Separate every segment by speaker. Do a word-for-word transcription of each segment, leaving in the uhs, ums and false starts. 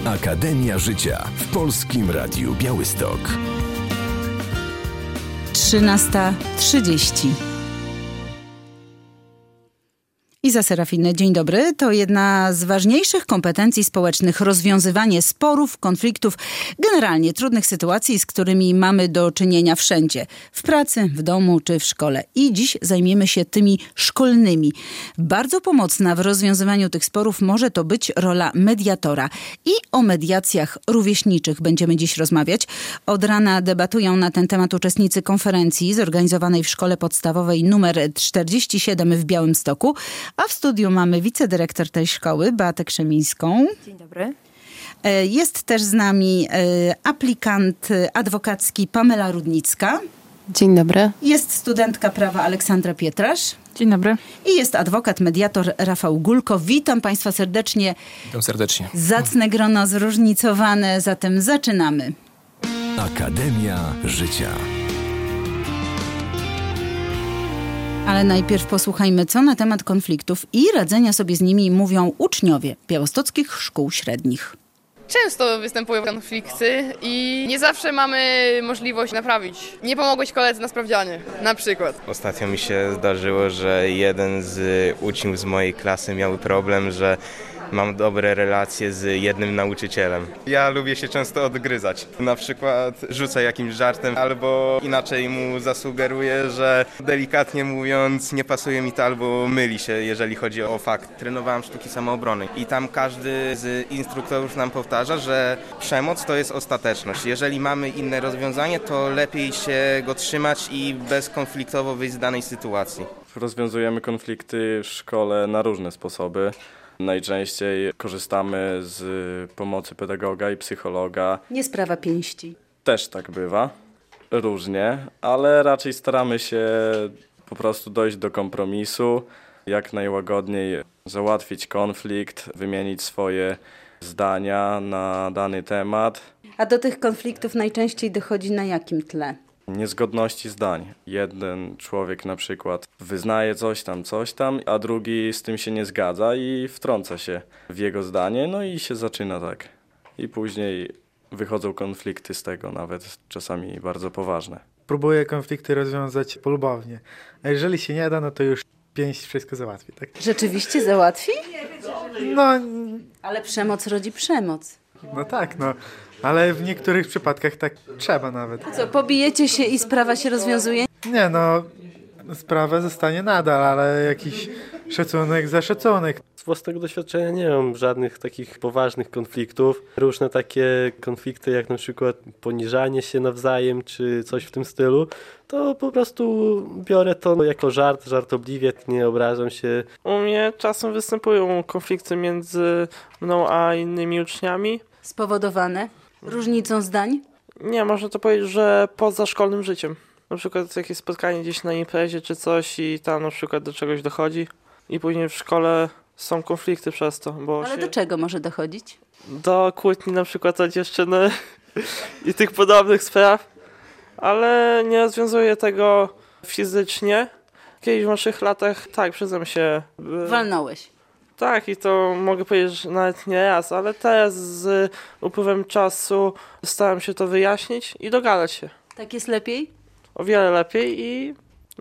Speaker 1: Akademia Życia w Polskim Radiu Białystok.
Speaker 2: trzynasta trzydzieści. Iza Serafiny, dzień dobry. To jedna z ważniejszych kompetencji społecznych rozwiązywanie sporów, konfliktów, generalnie trudnych sytuacji, z którymi mamy do czynienia wszędzie. W pracy, w domu czy w szkole. I dziś zajmiemy się tymi szkolnymi. Bardzo pomocna w rozwiązywaniu tych sporów może to być rola mediatora. I o mediacjach rówieśniczych będziemy dziś rozmawiać. Od rana debatują na ten temat uczestnicy konferencji zorganizowanej w Szkole Podstawowej numer czterdzieści siedem w Białymstoku. A w studiu mamy wicedyrektor tej szkoły, Beatę Krzemińską.
Speaker 3: Dzień dobry.
Speaker 2: Jest też z nami aplikant adwokacki Pamela Rudnicka.
Speaker 3: Dzień dobry.
Speaker 2: Jest studentka prawa Aleksandra Pietrasz.
Speaker 3: Dzień dobry.
Speaker 2: I jest adwokat, mediator Rafał Gulko. Witam Państwa serdecznie.
Speaker 4: Witam serdecznie.
Speaker 2: Zacne grono, zróżnicowane, zatem zaczynamy.
Speaker 1: Akademia Życia.
Speaker 2: Ale najpierw posłuchajmy, co na temat konfliktów i radzenia sobie z nimi mówią uczniowie białostockich szkół średnich.
Speaker 5: Często występują konflikty i nie zawsze mamy możliwość naprawić. Nie pomogłeś koledze na sprawdzianie, na przykład.
Speaker 6: Ostatnio mi się zdarzyło, że jeden z uczniów z mojej klasy miał problem, że mam dobre relacje z jednym nauczycielem. Ja lubię się często odgryzać. Na przykład rzucę jakimś żartem albo inaczej mu zasugeruję, że delikatnie mówiąc nie pasuje mi to albo myli się, jeżeli chodzi o fakt. Trenowałem sztuki samoobrony i tam każdy z instruktorów nam powtarza, że przemoc to jest ostateczność. Jeżeli mamy inne rozwiązanie, to lepiej się go trzymać i bezkonfliktowo wyjść z danej sytuacji.
Speaker 7: Rozwiązujemy konflikty w szkole na różne sposoby. Najczęściej korzystamy z pomocy pedagoga i psychologa.
Speaker 2: Nie sprawa pięści.
Speaker 7: Też tak bywa, różnie, ale raczej staramy się po prostu dojść do kompromisu, jak najłagodniej załatwić konflikt, wymienić swoje zdania na dany temat.
Speaker 2: A do tych konfliktów najczęściej dochodzi na jakim tle?
Speaker 7: Niezgodności zdań. Jeden człowiek na przykład wyznaje coś tam, coś tam, a drugi z tym się nie zgadza i wtrąca się w jego zdanie, no i się zaczyna tak. I później wychodzą konflikty z tego, nawet czasami bardzo poważne.
Speaker 8: Próbuję konflikty rozwiązać polubownie, a jeżeli się nie da, no to już pięść wszystko załatwi, tak?
Speaker 2: Rzeczywiście załatwi?
Speaker 8: No...
Speaker 2: Ale przemoc rodzi przemoc.
Speaker 8: No tak, no. Ale w niektórych przypadkach tak trzeba nawet.
Speaker 2: Co, pobijecie się i sprawa się rozwiązuje?
Speaker 8: Nie, no, sprawa zostanie nadal, ale jakiś szacunek za szacunek.
Speaker 9: Z własnego doświadczenia nie mam żadnych takich poważnych konfliktów. Różne takie konflikty, jak na przykład poniżanie się nawzajem, czy coś w tym stylu, to po prostu biorę to jako żart, żartobliwie, nie obrażam się.
Speaker 10: U mnie czasem występują konflikty między mną a innymi uczniami.
Speaker 2: Spowodowane różnicą zdań?
Speaker 10: Nie, można to powiedzieć, że poza szkolnym życiem. Na przykład jakieś spotkanie gdzieś na imprezie czy coś i tam na przykład do czegoś dochodzi i później w szkole są konflikty przez to. Bo
Speaker 2: Ale
Speaker 10: się...
Speaker 2: do czego może dochodzić?
Speaker 10: Do kłótni na przykład o dziewczyny i tych podobnych spraw, ale nie rozwiązuję tego fizycznie. Kiedyś w młodszych latach tak, przyznam się...
Speaker 2: Walnąłeś.
Speaker 10: Tak, i to mogę powiedzieć, że nawet nie raz, ale teraz z upływem czasu staram się to wyjaśnić i dogadać się.
Speaker 2: Tak jest lepiej?
Speaker 10: O wiele lepiej i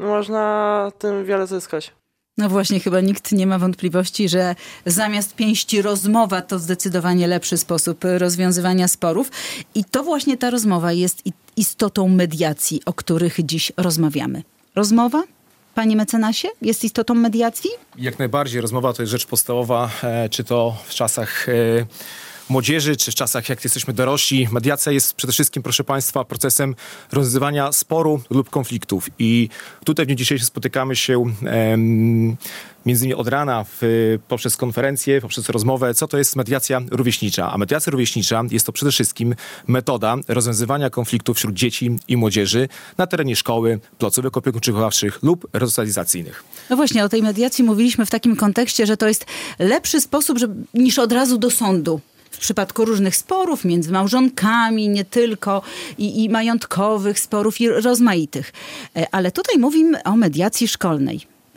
Speaker 10: można tym wiele zyskać.
Speaker 2: No właśnie, chyba nikt nie ma wątpliwości, że zamiast pięści rozmowa to zdecydowanie lepszy sposób rozwiązywania sporów. I to właśnie ta rozmowa jest istotą mediacji, o których dziś rozmawiamy. Rozmowa? Panie mecenasie, jest istotą mediacji?
Speaker 4: Jak najbardziej. Rozmowa to jest rzecz podstawowa, e, czy to w czasach e, młodzieży, czy w czasach, jak jesteśmy dorośli. Mediacja jest przede wszystkim, proszę Państwa, procesem rozwiązywania sporu lub konfliktów. I tutaj w dniu dzisiejszym spotykamy się em, między innymi od rana w, poprzez konferencję, poprzez rozmowę, co to jest mediacja rówieśnicza. A mediacja rówieśnicza jest to przede wszystkim metoda rozwiązywania konfliktów wśród dzieci i młodzieży na terenie szkoły, placówek opiekuńczo-wychowawczych lub resocjalizacyjnych.
Speaker 2: No właśnie, o tej mediacji mówiliśmy w takim kontekście, że to jest lepszy sposób żeby, niż od razu do sądu. W przypadku różnych sporów między małżonkami, nie tylko, i, i majątkowych sporów, i rozmaitych. Ale tutaj mówimy o mediacji szkolnej.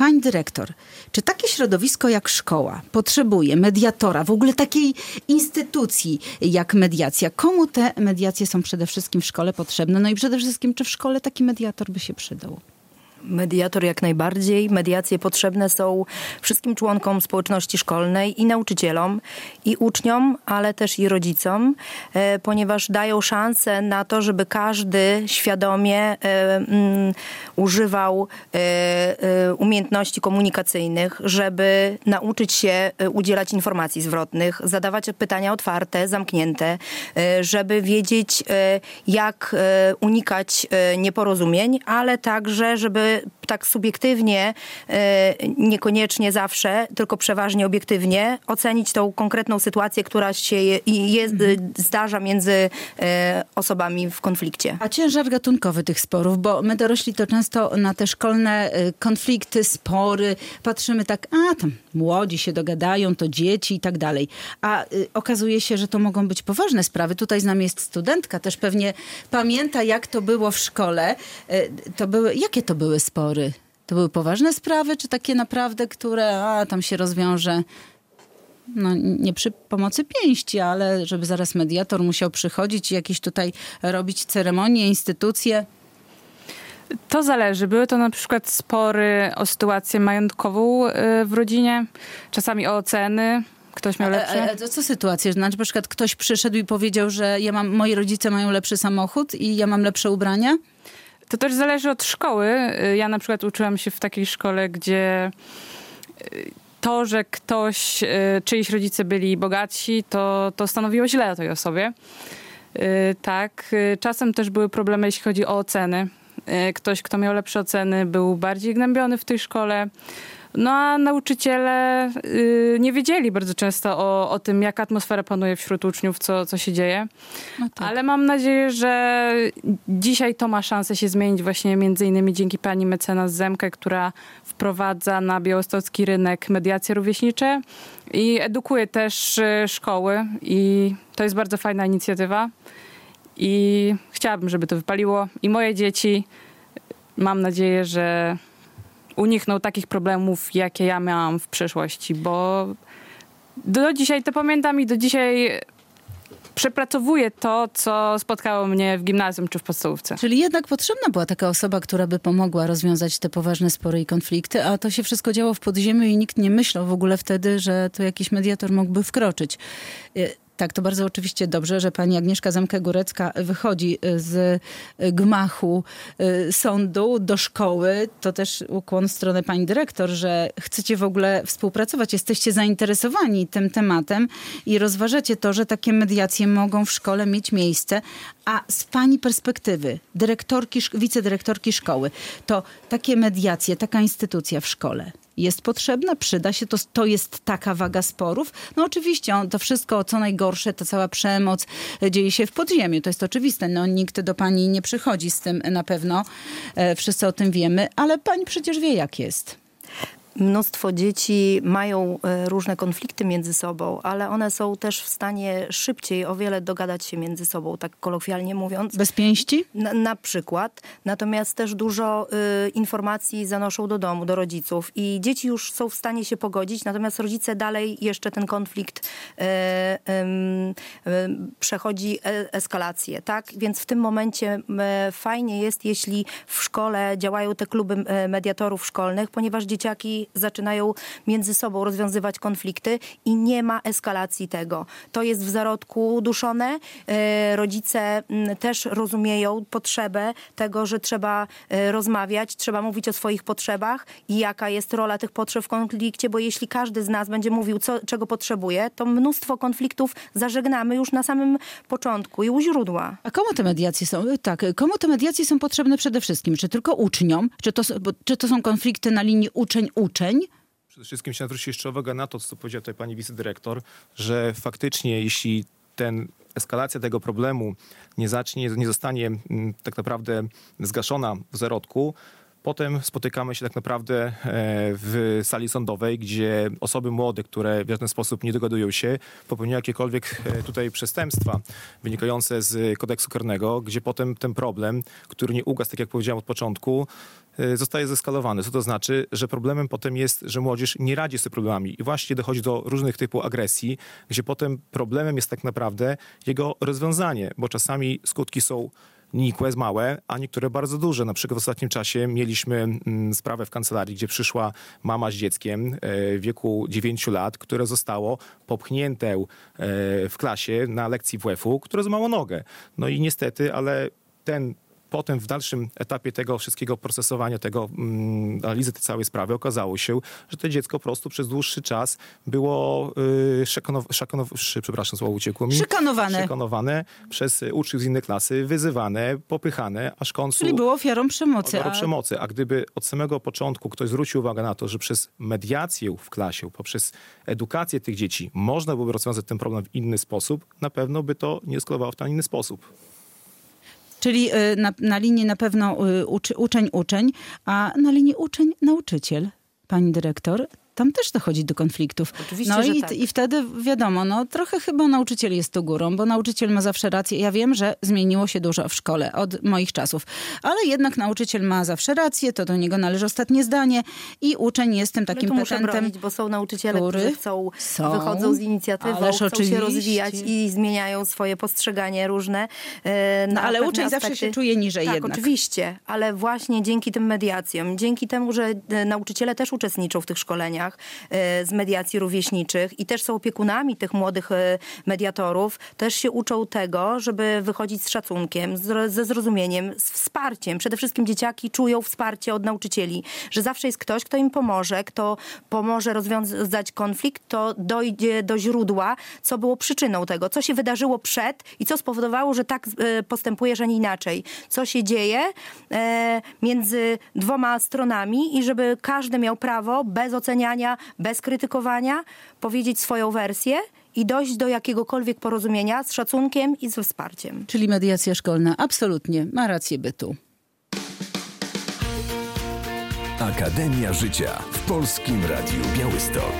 Speaker 2: Pani dyrektor, czy takie środowisko jak szkoła potrzebuje mediatora, w ogóle takiej instytucji jak mediacja? Komu te mediacje są przede wszystkim w szkole potrzebne? No i przede wszystkim, czy w szkole taki mediator by się przydał?
Speaker 3: Mediator jak najbardziej. Mediacje potrzebne są wszystkim członkom społeczności szkolnej i nauczycielom, i uczniom, ale też i rodzicom, e, ponieważ dają szansę na to, żeby każdy świadomie e, mm, używał e, e, umiejętności komunikacyjnych, żeby nauczyć się udzielać informacji zwrotnych, zadawać pytania otwarte, zamknięte, e, żeby wiedzieć, e, jak e, unikać e, nieporozumień, ale także, żeby tak subiektywnie, niekoniecznie zawsze, tylko przeważnie obiektywnie ocenić tą konkretną sytuację, która się je, je, zdarza między osobami w konflikcie.
Speaker 2: A ciężar gatunkowy tych sporów, bo my dorośli to często na te szkolne konflikty, spory patrzymy tak, a tam młodzi się dogadają, to dzieci i tak dalej. A y, okazuje się, że to mogą być poważne sprawy. Tutaj z nami jest studentka, też pewnie pamięta, jak to było w szkole. Y, to były, jakie to były spory? To były poważne sprawy, czy takie naprawdę, które a, tam się rozwiąże, no nie przy pomocy pięści, ale żeby zaraz mediator musiał przychodzić i jakieś tutaj robić ceremonie, instytucje?
Speaker 11: To zależy. Były to na przykład spory o sytuację majątkową w rodzinie, czasami o oceny. Ktoś miał lepsze.
Speaker 2: A, a, a co sytuacje? Znaczy, na przykład ktoś przyszedł i powiedział, że ja mam, moi rodzice mają lepszy samochód i ja mam lepsze ubrania?
Speaker 11: To też zależy od szkoły. Ja na przykład uczyłam się w takiej szkole, gdzie to, że ktoś, czyiś rodzice byli bogatsi, to, to stanowiło źle o tej osobie. Tak. Czasem też były problemy, jeśli chodzi o oceny. Ktoś, kto miał lepsze oceny, był bardziej gnębiony w tej szkole. No a nauczyciele y, nie wiedzieli bardzo często o, o tym, jaka atmosfera panuje wśród uczniów, co, co się dzieje. No tak. Ale mam nadzieję, że dzisiaj to ma szansę się zmienić właśnie między innymi dzięki pani mecenas Zemke, która wprowadza na białostocki rynek mediacje rówieśnicze i edukuje też y, szkoły i to jest bardzo fajna inicjatywa i chciałabym, żeby to wypaliło i moje dzieci, mam nadzieję, że unikną takich problemów, jakie ja miałam w przeszłości, bo do dzisiaj to pamiętam i do dzisiaj przepracowuję to, co spotkało mnie w gimnazjum czy w podstawówce.
Speaker 2: Czyli jednak potrzebna była taka osoba, która by pomogła rozwiązać te poważne spory i konflikty, a to się wszystko działo w podziemiu i nikt nie myślał w ogóle wtedy, że to jakiś mediator mógłby wkroczyć. Tak, to bardzo oczywiście dobrze, że pani Agnieszka Zemke-Górecka wychodzi z gmachu sądu do szkoły. To też ukłon w stronę pani dyrektor, że chcecie w ogóle współpracować, jesteście zainteresowani tym tematem i rozważacie to, że takie mediacje mogą w szkole mieć miejsce. A z pani perspektywy, dyrektorki, wicedyrektorki szkoły, to takie mediacje, taka instytucja w szkole jest potrzebna, przyda się, to, to jest taka waga sporów. No oczywiście on, to wszystko, co najgorsze, ta cała przemoc dzieje się w podziemiu, to jest oczywiste. No nikt do pani nie przychodzi z tym na pewno, e, wszyscy o tym wiemy, ale pani przecież wie, jak jest.
Speaker 3: Mnóstwo dzieci mają różne konflikty między sobą, ale one są też w stanie szybciej o wiele dogadać się między sobą, tak kolokwialnie mówiąc.
Speaker 2: Bez pięści?
Speaker 3: Na, na przykład. Natomiast też dużo y, informacji zanoszą do domu, do rodziców i dzieci już są w stanie się pogodzić, natomiast rodzice dalej jeszcze ten konflikt y, y, y, przechodzi eskalację, tak? Więc w tym momencie y, fajnie jest, jeśli w szkole działają te kluby y, mediatorów szkolnych, ponieważ dzieciaki zaczynają między sobą rozwiązywać konflikty i nie ma eskalacji tego. To jest w zarodku duszone. Rodzice też rozumieją potrzebę tego, że trzeba rozmawiać, trzeba mówić o swoich potrzebach i jaka jest rola tych potrzeb w konflikcie, bo jeśli każdy z nas będzie mówił, co, czego potrzebuje, to mnóstwo konfliktów zażegnamy już na samym początku i u źródła.
Speaker 2: A komu te mediacje są? Tak, komu te mediacje są potrzebne przede wszystkim? Czy tylko uczniom? Czy to, czy to są konflikty na linii uczeń-uczeń?
Speaker 4: Przede wszystkim chciałem zwrócić jeszcze uwagę na to, co powiedziała tutaj pani wicedyrektor, że faktycznie jeśli ten eskalacja tego problemu nie zacznie, nie zostanie m, tak naprawdę zgaszona w zarodku, Potem spotykamy się tak naprawdę w sali sądowej, gdzie osoby młode, które w żaden sposób nie dogadują się, popełniają jakiekolwiek tutaj przestępstwa wynikające z kodeksu karnego, gdzie potem ten problem, który nie ugasł, tak jak powiedziałem od początku, zostaje zeskalowany. Co to znaczy? Że problemem potem jest, że młodzież nie radzi z tymi problemami i właśnie dochodzi do różnych typów agresji, gdzie potem problemem jest tak naprawdę jego rozwiązanie, bo czasami skutki są nikłe, małe, a niektóre bardzo duże. Na przykład w ostatnim czasie mieliśmy mm, sprawę w kancelarii, gdzie przyszła mama z dzieckiem e, w wieku dziewięciu lat, które zostało popchnięte e, w klasie na lekcji W F-u, które złamało nogę. No i niestety, ale ten potem w dalszym etapie tego wszystkiego procesowania, tego mm, analizy tej całej sprawy okazało się, że to dziecko po prostu przez dłuższy czas było yy, szakonow, szakonow, przepraszam, słowo uciekło mi.
Speaker 2: Szykanowane.
Speaker 4: Szykanowane przez uczniów z innej klasy, wyzywane, popychane, aż w końcu...
Speaker 2: Czyli było ofiarą przemocy.
Speaker 4: Ofiarą
Speaker 2: a...
Speaker 4: przemocy. A gdyby od samego początku ktoś zwrócił uwagę na to, że przez mediację w klasie, poprzez edukację tych dzieci można byłoby rozwiązać ten problem w inny sposób, na pewno by to nie eskalowało w ten inny sposób.
Speaker 2: Czyli na, na linii na pewno uczy, uczeń, uczeń, a na linii uczeń, nauczyciel, pani dyrektor. Tam też dochodzi do konfliktów.
Speaker 3: Oczywiście,
Speaker 2: no
Speaker 3: że
Speaker 2: i,
Speaker 3: tak.
Speaker 2: i wtedy wiadomo, no trochę chyba nauczyciel jest tu górą, bo nauczyciel ma zawsze rację. Ja wiem, że zmieniło się dużo w szkole od moich czasów, ale jednak nauczyciel ma zawsze rację, to do niego należy ostatnie zdanie i uczeń jest tym takim
Speaker 3: ale tu
Speaker 2: petentem.
Speaker 3: muszę bronić, bo są nauczyciele,
Speaker 2: który
Speaker 3: którzy chcą,
Speaker 2: są,
Speaker 3: wychodzą z inicjatywą,
Speaker 2: ależ
Speaker 3: chcą
Speaker 2: oczywiście.
Speaker 3: się rozwijać i zmieniają swoje postrzeganie różne. E,
Speaker 2: no ale uczeń
Speaker 3: aspekty.
Speaker 2: zawsze się czuje niżej
Speaker 3: tak,
Speaker 2: jednak.
Speaker 3: Tak, oczywiście, ale właśnie dzięki tym mediacjom, dzięki temu, że nauczyciele też uczestniczą w tych szkoleniach, e, z mediacji rówieśniczych i też są opiekunami tych młodych mediatorów, też się uczą tego, żeby wychodzić z szacunkiem, z, ze zrozumieniem, z wsparciem. Przede wszystkim dzieciaki czują wsparcie od nauczycieli, że zawsze jest ktoś, kto im pomoże, kto pomoże rozwiązać konflikt, to dojdzie do źródła, co było przyczyną tego, co się wydarzyło przed i co spowodowało, że tak postępujesz, a nie inaczej. Co się dzieje e, między dwoma stronami i żeby każdy miał prawo bez oceniania, bez krytykowania, powiedzieć swoją wersję i dojść do jakiegokolwiek porozumienia z szacunkiem i ze wsparciem.
Speaker 2: Czyli mediacja szkolna absolutnie ma rację bytu.
Speaker 1: Akademia Życia w Polskim Radiu Białystok.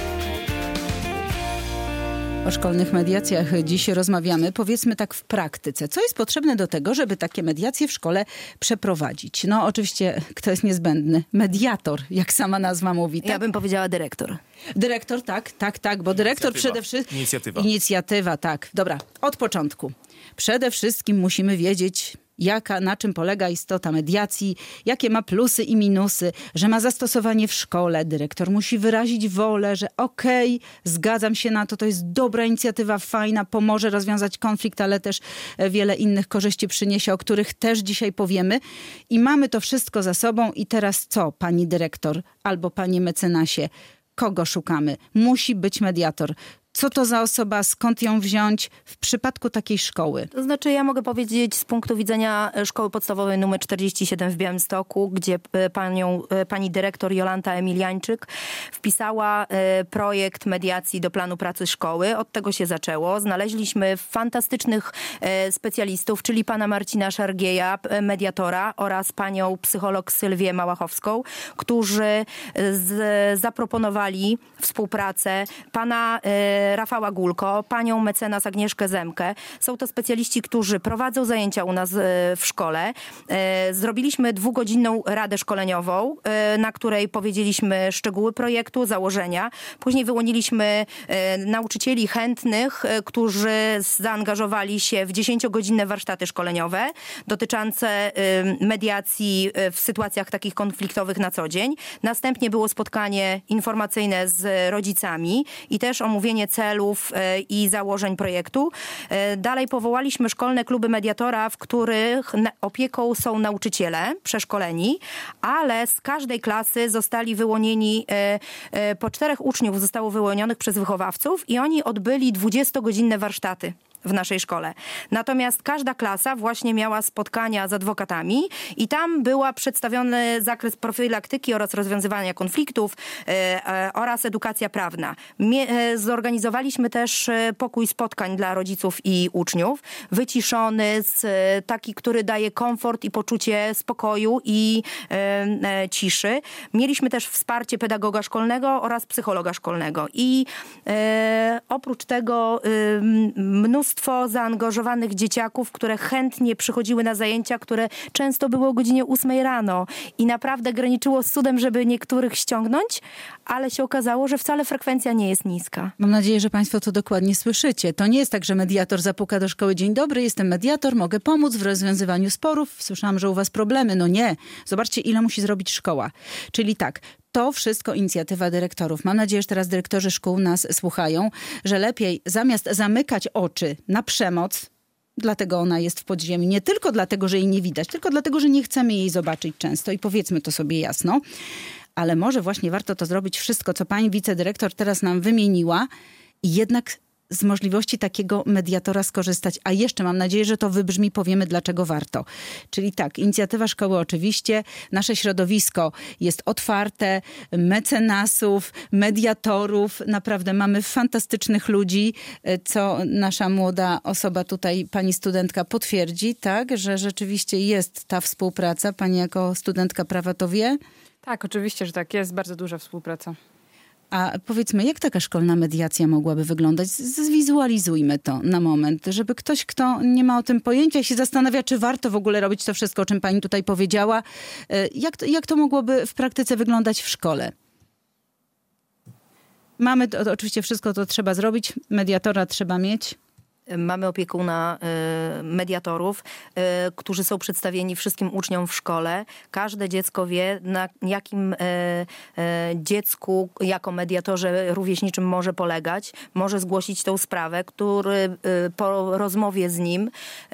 Speaker 2: O szkolnych mediacjach dziś rozmawiamy. Powiedzmy tak w praktyce. Co jest potrzebne do tego, żeby takie mediacje w szkole przeprowadzić? No oczywiście, kto jest niezbędny? Mediator, jak sama nazwa mówi. Tak?
Speaker 3: Ja bym powiedziała dyrektor.
Speaker 2: Dyrektor, tak, tak, tak, bo dyrektor
Speaker 4: Inicjatywa.
Speaker 2: przede wszystkim...
Speaker 4: Inicjatywa.
Speaker 2: Inicjatywa, tak. Dobra, od początku. Przede wszystkim musimy wiedzieć, jaka, na czym polega istota mediacji, jakie ma plusy i minusy, że ma zastosowanie w szkole. Dyrektor musi wyrazić wolę, że okej, okay, zgadzam się na to, to jest dobra inicjatywa, fajna, pomoże rozwiązać konflikt, ale też wiele innych korzyści przyniesie, o których też dzisiaj powiemy. I mamy to wszystko za sobą i teraz co, pani dyrektor albo panie mecenasie? Kogo szukamy? Musi być mediator. Co to za osoba, skąd ją wziąć w przypadku takiej szkoły?
Speaker 3: To znaczy ja mogę powiedzieć z punktu widzenia szkoły podstawowej numer czterdzieści siedem w Białymstoku, gdzie panią, pani dyrektor Jolanta Emiliańczyk wpisała projekt mediacji do planu pracy szkoły. Od tego się zaczęło. Znaleźliśmy fantastycznych specjalistów, czyli pana Marcina Szargieja, mediatora, oraz panią psycholog Sylwię Małachowską, którzy z, zaproponowali współpracę, pana Rafała Gulko, panią mecenas Agnieszkę Zemkę. Są to specjaliści, którzy prowadzą zajęcia u nas w szkole. Zrobiliśmy dwugodzinną radę szkoleniową, na której powiedzieliśmy szczegóły projektu, założenia. Później wyłoniliśmy nauczycieli chętnych, którzy zaangażowali się w dziesięciogodzinne warsztaty szkoleniowe dotyczące mediacji w sytuacjach takich konfliktowych na co dzień. Następnie było spotkanie informacyjne z rodzicami i też omówienie celów i założeń projektu. Dalej powołaliśmy szkolne kluby mediatora, w których opieką są nauczyciele przeszkoleni, ale z każdej klasy zostali wyłonieni, po czterech uczniów zostało wyłonionych przez wychowawców i oni odbyli dwudziestogodzinne warsztaty w naszej szkole. Natomiast każda klasa właśnie miała spotkania z adwokatami i tam była przedstawiony zakres profilaktyki oraz rozwiązywania konfliktów e, e, oraz edukacja prawna. Mie, e, zorganizowaliśmy też pokój spotkań dla rodziców i uczniów, wyciszony, z, e, taki, który daje komfort i poczucie spokoju i e, e, ciszy. Mieliśmy też wsparcie pedagoga szkolnego oraz psychologa szkolnego i e, oprócz tego e, mnóstwo zaangażowanych dzieciaków, które chętnie przychodziły na zajęcia, które często były o godzinie ósmej rano i naprawdę graniczyło z cudem, żeby niektórych ściągnąć, ale się okazało, że wcale frekwencja nie jest niska.
Speaker 2: Mam nadzieję, że państwo to dokładnie słyszycie. To nie jest tak, że mediator zapuka do szkoły: dzień dobry, jestem mediator, mogę pomóc w rozwiązywaniu sporów. Słyszałam, że u was problemy. No nie. Zobaczcie, ile musi zrobić szkoła. Czyli tak, to wszystko inicjatywa dyrektorów. Mam nadzieję, że teraz dyrektorzy szkół nas słuchają, że lepiej zamiast zamykać oczy na przemoc, dlatego ona jest w podziemiu, nie tylko dlatego, że jej nie widać, tylko dlatego, że nie chcemy jej zobaczyć często i powiedzmy to sobie jasno, ale może właśnie warto to zrobić wszystko, co pani wicedyrektor teraz nam wymieniła i jednak z możliwości takiego mediatora skorzystać. A jeszcze mam nadzieję, że to wybrzmi, powiemy, dlaczego warto. Czyli tak, inicjatywa szkoły oczywiście, nasze środowisko jest otwarte, mecenasów, mediatorów, naprawdę mamy fantastycznych ludzi, co nasza młoda osoba tutaj, pani studentka potwierdzi, tak, że rzeczywiście jest ta współpraca. Pani jako studentka prawa to wie?
Speaker 11: Tak, oczywiście, że tak. Jest bardzo duża współpraca.
Speaker 2: A powiedzmy, jak taka szkolna mediacja mogłaby wyglądać? Zwizualizujmy to na moment, żeby ktoś, kto nie ma o tym pojęcia, się zastanawia, czy warto w ogóle robić to wszystko, o czym pani tutaj powiedziała. Jak to, jak to mogłoby w praktyce wyglądać w szkole? Mamy to, to oczywiście wszystko, to trzeba zrobić. Mediatora trzeba mieć.
Speaker 3: Mamy opiekuna, mediatorów, którzy są przedstawieni wszystkim uczniom w szkole. Każde dziecko wie, na jakim dziecku jako mediatorze rówieśniczym może polegać. Może zgłosić tę sprawę, który po rozmowie z nim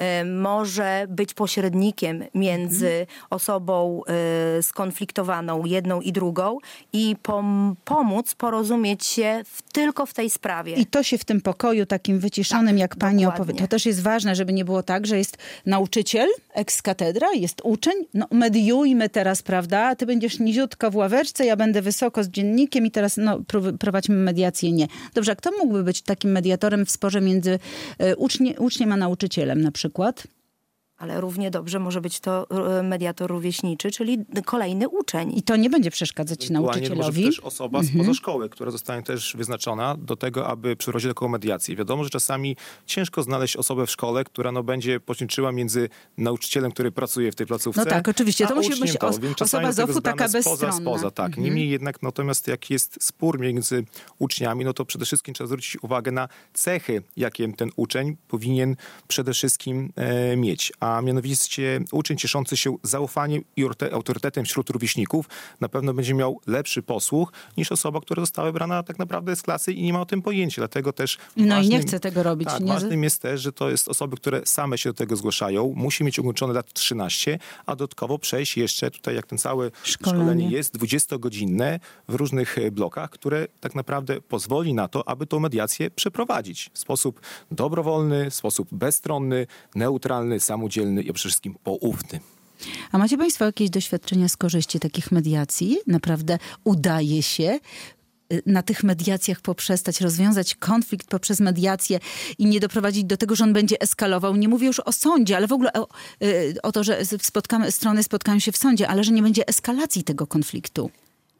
Speaker 3: może być pośrednikiem między osobą skonfliktowaną, jedną i drugą i pom- pomóc porozumieć się w, tylko w tej sprawie.
Speaker 2: I to się w tym pokoju takim wyciszonym, tak, jak pani opowie. To też jest ważne, żeby nie było tak, że jest nauczyciel, ex katedra, jest uczeń, no mediujmy teraz, prawda? A ty będziesz niziutko w ławeczce, ja będę wysoko z dziennikiem i teraz no, prowadźmy mediację. Nie. Dobrze, a kto mógłby być takim mediatorem w sporze między ucznie, uczniem a nauczycielem na przykład?
Speaker 3: Ale równie dobrze może być to mediator rówieśniczy, czyli kolejny uczeń.
Speaker 2: I to nie będzie przeszkadzać nauczycielowi.
Speaker 4: Może też osoba spoza mhm. szkoły, która zostanie też wyznaczona do tego, aby przeprowadzić taką mediację. Wiadomo, że czasami ciężko znaleźć osobę w szkole, która no, będzie pośredniczyła między nauczycielem, który pracuje w tej placówce.
Speaker 2: No tak, oczywiście. To musi być os-
Speaker 4: to.
Speaker 2: osoba z ofu taka bezstronna.
Speaker 4: Spoza, spoza, tak. Mhm. Niemniej jednak, natomiast jak jest spór między uczniami, no to przede wszystkim trzeba zwrócić uwagę na cechy, jakie ten uczeń powinien przede wszystkim e, mieć. A mianowicie uczeń cieszący się zaufaniem i autorytetem wśród rówieśników na pewno będzie miał lepszy posłuch niż osoba, która została wybrana tak naprawdę z klasy i nie ma o tym pojęcia. Dlatego też
Speaker 2: no
Speaker 4: ważnym,
Speaker 2: i nie chce tego robić.
Speaker 4: Tak,
Speaker 2: nie?
Speaker 4: ważnym jest też, że to jest osoby, które same się do tego zgłaszają. Musi mieć ukończone lat trzynaście, a dodatkowo przejść jeszcze tutaj, jak ten całe szkolenie, szkolenie jest, dwudziestogodzinne w różnych blokach, które tak naprawdę pozwoli na to, aby tą mediację przeprowadzić w sposób dobrowolny, w sposób bezstronny, neutralny, samodzielny i przede wszystkim poufny.
Speaker 2: A macie państwo jakieś doświadczenia z korzyści takich mediacji? Naprawdę udaje się na tych mediacjach poprzestać, rozwiązać konflikt poprzez mediację i nie doprowadzić do tego, że on będzie eskalował. Nie mówię już o sądzie, ale w ogóle o, o to, że spotkamy, strony spotkają się w sądzie, ale że nie będzie eskalacji tego konfliktu.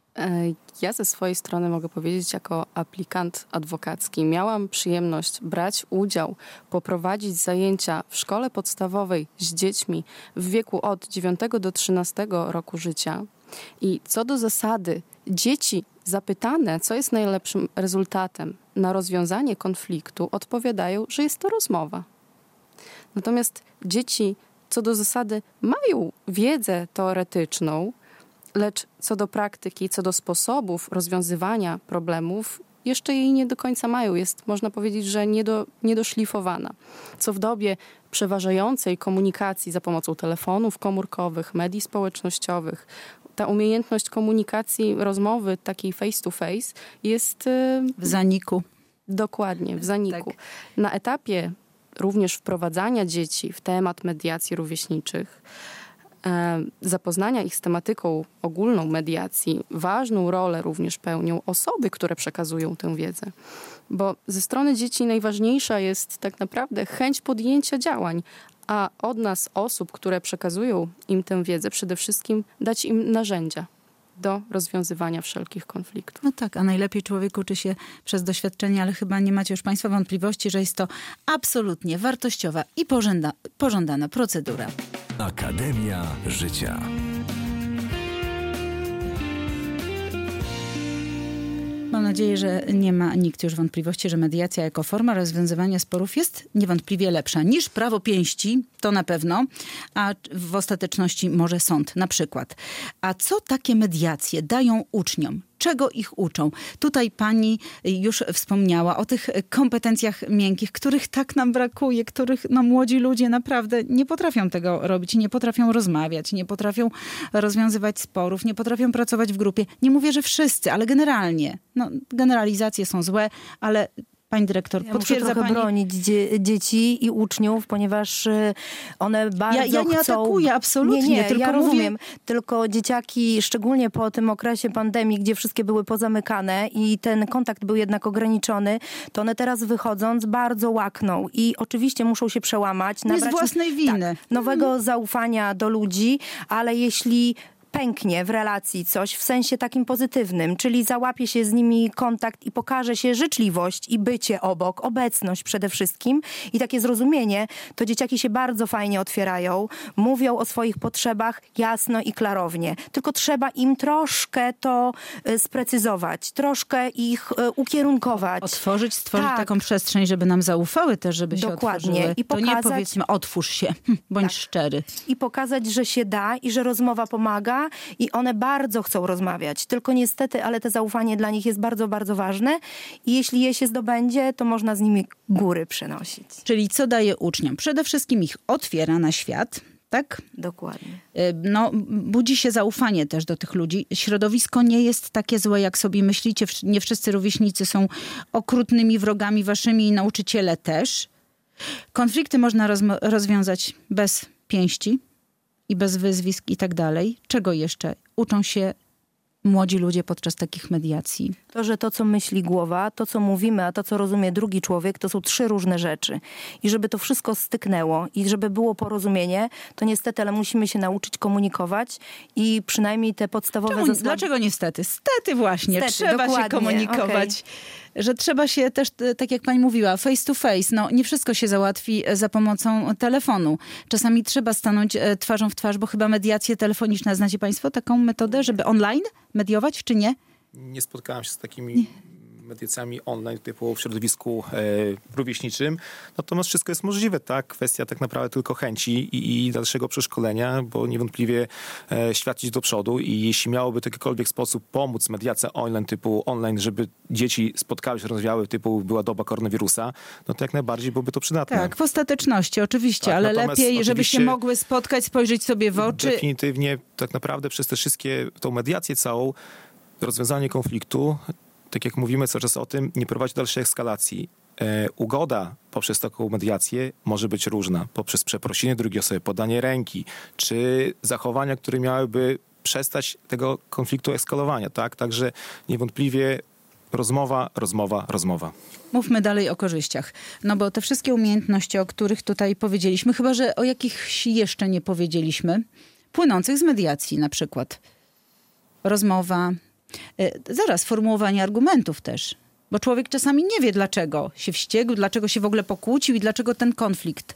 Speaker 12: Ja ze swojej strony mogę powiedzieć, jako aplikant adwokacki miałam przyjemność brać udział, poprowadzić zajęcia w szkole podstawowej z dziećmi w wieku od dziewiątego do trzynastego roku życia. I co do zasady, dzieci zapytane, co jest najlepszym rezultatem na rozwiązanie konfliktu, odpowiadają, że jest to rozmowa. Natomiast dzieci co do zasady mają wiedzę teoretyczną, lecz co do praktyki, co do sposobów rozwiązywania problemów, jeszcze jej nie do końca mają. Jest, można powiedzieć, że niedo, niedoszlifowana. Co w dobie przeważającej komunikacji za pomocą telefonów komórkowych, medii społecznościowych, ta umiejętność komunikacji, rozmowy takiej face to face jest...
Speaker 2: W zaniku.
Speaker 12: Dokładnie, w zaniku.
Speaker 2: Tak.
Speaker 12: Na etapie również wprowadzania dzieci w temat mediacji rówieśniczych, zapoznania ich z tematyką ogólną mediacji, ważną rolę również pełnią osoby, które przekazują tę wiedzę. Bo ze strony dzieci najważniejsza jest tak naprawdę chęć podjęcia działań, a od nas, osób, które przekazują im tę wiedzę, przede wszystkim dać im narzędzia do rozwiązywania wszelkich konfliktów.
Speaker 2: No tak, a najlepiej człowiek uczy się przez doświadczenie, ale chyba nie macie już Państwo wątpliwości, że jest to absolutnie wartościowa i pożąda, pożądana procedura.
Speaker 1: Akademia Życia.
Speaker 2: Mam nadzieję, że nie ma nikt już wątpliwości, że mediacja jako forma rozwiązywania sporów jest niewątpliwie lepsza niż prawo pięści, to na pewno, a w ostateczności może sąd na przykład. A co takie mediacje dają uczniom? Czego ich uczą? Tutaj pani już wspomniała o tych kompetencjach miękkich, których tak nam brakuje, których no, młodzi ludzie naprawdę nie potrafią tego robić, nie potrafią rozmawiać, nie potrafią rozwiązywać sporów, nie potrafią pracować w grupie. Nie mówię, że wszyscy, ale generalnie. No, generalizacje są złe, ale pani dyrektor,
Speaker 3: ja
Speaker 2: potwierdza
Speaker 3: muszę trochę
Speaker 2: pani...
Speaker 3: bronić dzie- dzieci i uczniów, ponieważ one bardzo
Speaker 2: ja, ja nie
Speaker 3: chcą...
Speaker 2: atakuję, absolutnie.
Speaker 3: Nie, nie,
Speaker 2: tylko
Speaker 3: ja
Speaker 2: mówię...
Speaker 3: rozumiem. Tylko dzieciaki, szczególnie po tym okresie pandemii, gdzie wszystkie były pozamykane i ten kontakt był jednak ograniczony, to one teraz wychodząc bardzo łakną i oczywiście muszą się przełamać.
Speaker 2: Nie z własnej winy.
Speaker 3: Tak, nowego hmm. zaufania do ludzi, ale jeśli pęknie w relacji coś w sensie takim pozytywnym, czyli załapie się z nimi kontakt i pokaże się życzliwość i bycie obok, obecność przede wszystkim i takie zrozumienie, to dzieciaki się bardzo fajnie otwierają, mówią o swoich potrzebach jasno i klarownie. Tylko trzeba im troszkę to y, sprecyzować, troszkę ich y, ukierunkować.
Speaker 2: Otworzyć, stworzyć tak. taką przestrzeń, żeby nam zaufały też, żeby
Speaker 3: Dokładnie.
Speaker 2: się otworzyły.
Speaker 3: I pokazać,
Speaker 2: to nie powiedzmy otwórz się, bądź tak. szczery.
Speaker 3: I pokazać, że się da i że rozmowa pomaga, i one bardzo chcą rozmawiać. Tylko niestety, ale to zaufanie dla nich jest bardzo, bardzo ważne i jeśli je się zdobędzie, to można z nimi góry przenosić.
Speaker 2: Czyli co daje uczniom? Przede wszystkim ich otwiera na świat, tak?
Speaker 3: Dokładnie.
Speaker 2: No, budzi się zaufanie też do tych ludzi. Środowisko nie jest takie złe, jak sobie myślicie. Nie wszyscy rówieśnicy są okrutnymi wrogami waszymi i nauczyciele też. Konflikty można rozmo- rozwiązać bez pięści i bez wyzwisk i tak dalej. Czego jeszcze uczą się młodzi ludzie podczas takich mediacji?
Speaker 3: To, że to, co myśli głowa, to, co mówimy, a to, co rozumie drugi człowiek, to są trzy różne rzeczy. I żeby to wszystko styknęło i żeby było porozumienie, to niestety, ale musimy się nauczyć komunikować i przynajmniej te podstawowe
Speaker 2: Czemu,
Speaker 3: zasady...
Speaker 2: Dlaczego niestety? Stety właśnie.
Speaker 3: Stety,
Speaker 2: trzeba
Speaker 3: dokładnie.
Speaker 2: się komunikować. Okay. Że trzeba się też, tak jak pani mówiła, face to face. No, nie wszystko się załatwi za pomocą telefonu. Czasami trzeba stanąć twarzą w twarz, bo chyba mediacje telefoniczne, znacie państwo taką metodę, żeby online mediować, czy nie?
Speaker 4: Nie spotkałem się z takimi nie. mediacjami online, typu w środowisku e, rówieśniczym. Natomiast wszystko jest możliwe, tak? Kwestia tak naprawdę tylko chęci i, i dalszego przeszkolenia, bo niewątpliwie e, świat idzie do przodu i jeśli miałoby w jakikolwiek sposób pomóc mediacja online, typu online, żeby dzieci spotkały się, rozwijały, typu była doba koronawirusa, no to jak najbardziej byłoby to przydatne.
Speaker 2: Tak, w ostateczności oczywiście,
Speaker 4: tak,
Speaker 2: ale lepiej, żeby się mogły spotkać, spojrzeć sobie w oczy.
Speaker 4: Definitywnie, tak naprawdę przez te wszystkie, tą mediację całą, rozwiązanie konfliktu, tak jak mówimy cały czas o tym, nie prowadzi do dalszej eskalacji. E, ugoda poprzez taką mediację może być różna. Poprzez przeprosiny drugiej osoby, podanie ręki, czy zachowania, które miałyby przestać tego konfliktu eskalowania. Tak? Także niewątpliwie rozmowa, rozmowa, rozmowa.
Speaker 2: Mówmy dalej o korzyściach. No bo te wszystkie umiejętności, o których tutaj powiedzieliśmy, chyba że o jakichś jeszcze nie powiedzieliśmy, płynących z mediacji na przykład. Rozmowa, zaraz, formułowanie argumentów też. Bo człowiek czasami nie wie, dlaczego się wściekł, dlaczego się w ogóle pokłócił i dlaczego ten konflikt.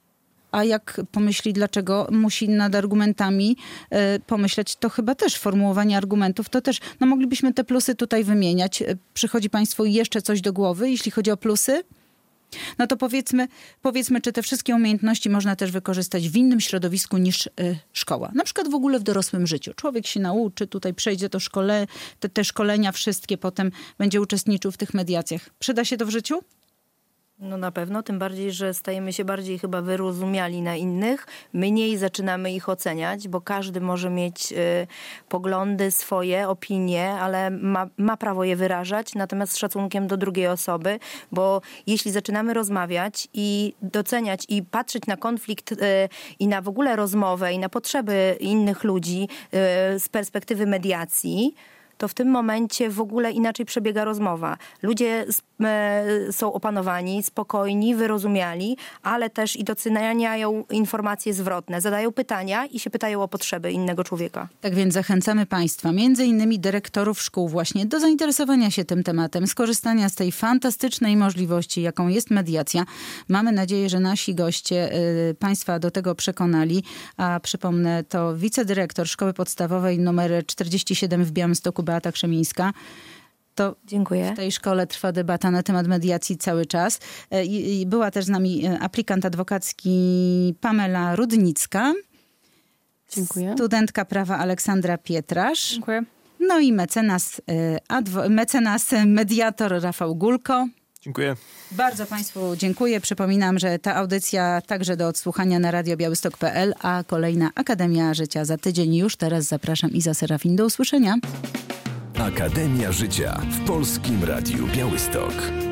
Speaker 2: A jak pomyśli, dlaczego musi nad argumentami y, pomyśleć, to chyba też formułowanie argumentów, to też, no moglibyśmy te plusy tutaj wymieniać. Przychodzi państwu jeszcze coś do głowy, jeśli chodzi o plusy? No to powiedzmy, powiedzmy, czy te wszystkie umiejętności można też wykorzystać w innym środowisku niż y, szkoła. Na przykład w ogóle w dorosłym życiu. Człowiek się nauczy, tutaj przejdzie to szkole, te, te szkolenia wszystkie, potem będzie uczestniczył w tych mediacjach. Przyda się to w życiu?
Speaker 3: No na pewno, tym bardziej, że stajemy się bardziej chyba wyrozumiali na innych, mniej zaczynamy ich oceniać, bo każdy może mieć y, poglądy swoje, opinie, ale ma, ma prawo je wyrażać, natomiast z szacunkiem do drugiej osoby, bo jeśli zaczynamy rozmawiać i doceniać i patrzeć na konflikt y, i na w ogóle rozmowę i na potrzeby innych ludzi y, z perspektywy mediacji, to w tym momencie w ogóle inaczej przebiega rozmowa. Ludzie e, są opanowani, spokojni, wyrozumiali, ale też i doceniają informacje zwrotne, zadają pytania i się pytają o potrzeby innego człowieka.
Speaker 2: Tak więc zachęcamy Państwa, między innymi dyrektorów szkół właśnie, do zainteresowania się tym tematem, skorzystania z tej fantastycznej możliwości, jaką jest mediacja. Mamy nadzieję, że nasi goście y, Państwa do tego przekonali, a przypomnę, to wicedyrektor Szkoły Podstawowej numer czterdzieści siedem w Białymstoku, Beata Krzemińska. To
Speaker 3: Dziękuję.
Speaker 2: W tej szkole trwa debata na temat mediacji cały czas. I, i była też z nami aplikant adwokacki Pamela Rudnicka.
Speaker 12: Dziękuję.
Speaker 2: Studentka prawa Aleksandra Pietrasz.
Speaker 11: Dziękuję.
Speaker 2: No i mecenas, adwo, mecenas mediator Rafał Gulko.
Speaker 4: Dziękuję.
Speaker 2: Bardzo Państwu dziękuję. Przypominam, że ta audycja także do odsłuchania na radio białystok kropka p l, a kolejna Akademia Życia za tydzień. Już teraz zapraszam Iza Serafin. Do usłyszenia.
Speaker 1: Akademia Życia w Polskim Radiu Białystok.